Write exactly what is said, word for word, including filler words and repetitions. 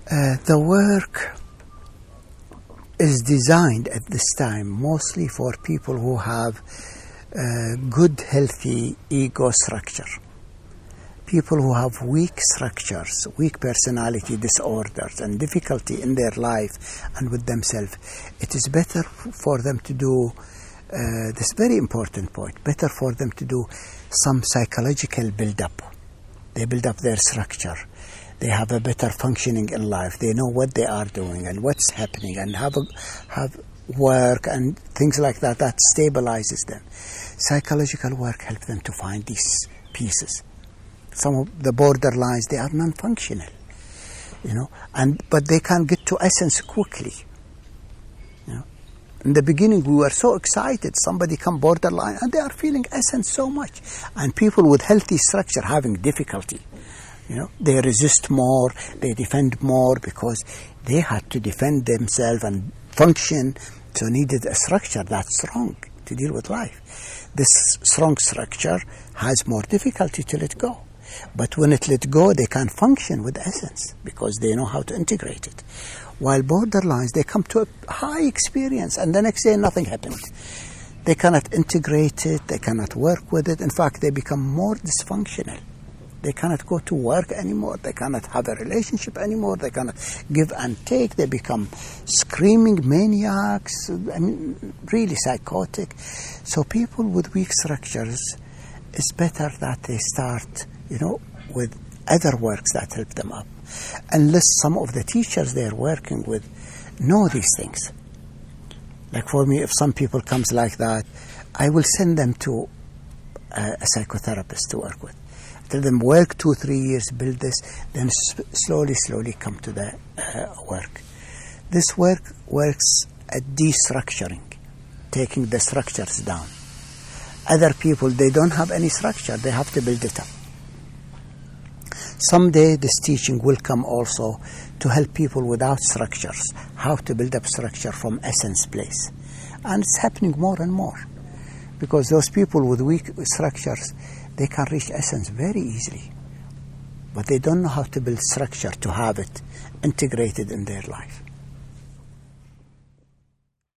Uh, the work is designed at this time mostly for people who have uh, good, healthy ego structure. People who have weak structures, weak personality disorders, and difficulty in their life and with themselves. It is better for them to do uh, this very important point, better for them to do some psychological build-up. They build up their structure. They have a better functioning in life. They know what they are doing and what's happening, and have a, have work and things like that that stabilizes them. Psychological work helps them to find these pieces. Some of the borderlines, they are non-functional, you know, and but they can get to essence quickly. You know, in the beginning we were so excited. Somebody come borderline and they are feeling essence so much, and people with healthy structure having difficulty. You know, they resist more, they defend more because they had to defend themselves and function, so needed a structure that's strong to deal with life. This strong structure has more difficulty to let go. But when it let go, they can function with essence because they know how to integrate it. While borderlines, they come to a high experience and the next day nothing happened. They cannot integrate it, they cannot work with it. In fact, they become more dysfunctional. They cannot go to work anymore. They cannot have a relationship anymore. They cannot give and take. They become screaming maniacs. I mean, really psychotic. So people with weak structures, it's better that they start, you know, with other works that help them up. Unless some of the teachers they're working with know these things. Like for me, if some people comes like that, I will send them to a, a psychotherapist to work with. Tell them work two, three years, build this, then s- slowly, slowly come to the uh, work. This work works at destructuring, taking the structures down. Other people, they don't have any structure, they have to build it up. Someday this teaching will come also to help people without structures, how to build up structure from essence place. And it's happening more and more, because those people with weak structures, they can reach essence very easily, but they don't know how to build structure to have it integrated in their life.